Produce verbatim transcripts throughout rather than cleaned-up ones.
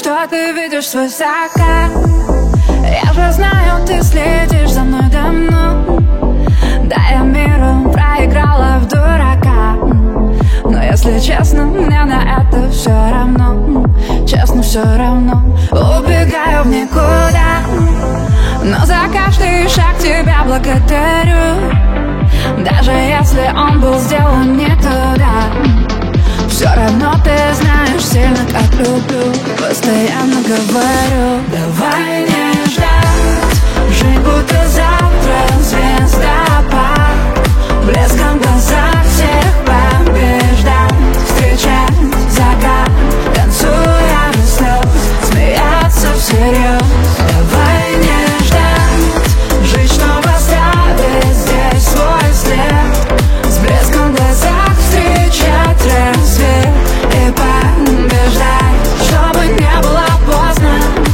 что ты видишь свысока. Я же знаю, ты следишь за мной давно. Да, я миром проиграла в дурака. Но если честно, мне на это все равно. Честно, все равно. Убегаю в никуда, но за каждый шаг тебя благодарю. Даже если он был сделан не туда, все равно ты знаешь, сильно как люблю. Постоянно говорю: давай не ждать, жить будто завтра звездопад. Блеском в глазах всех побеждать, встречать закат, танцуя без слез, смеяться всерьез. Давай не ждать, жить, чтобы оставить здесь свой след, с блеском в глазах встречать рассвет и побеждать, чтобы не было поздно.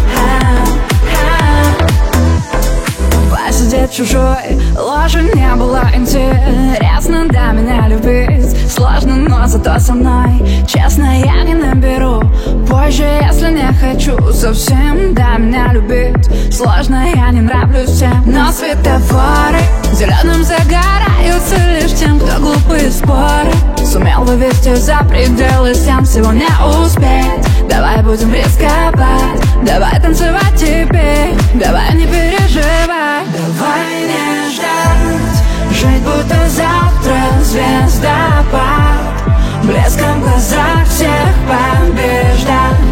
Посидеть чужой ложи не было интересно. До меня любить сложно, но зато со мной честно я не наберу позже, если не хочу совсем. До меня любить сложно, я не нравлюсь всем. Но светофоры зеленым загораются лишь тем, кто глупые споры сумел вывести за пределы стен, всего не успеть. Давай будем рисковать, давай танцевать теперь, давай не переживай. Давай не ждать, жить будто завтра звездопад. Блеском в глазах всех побеждать,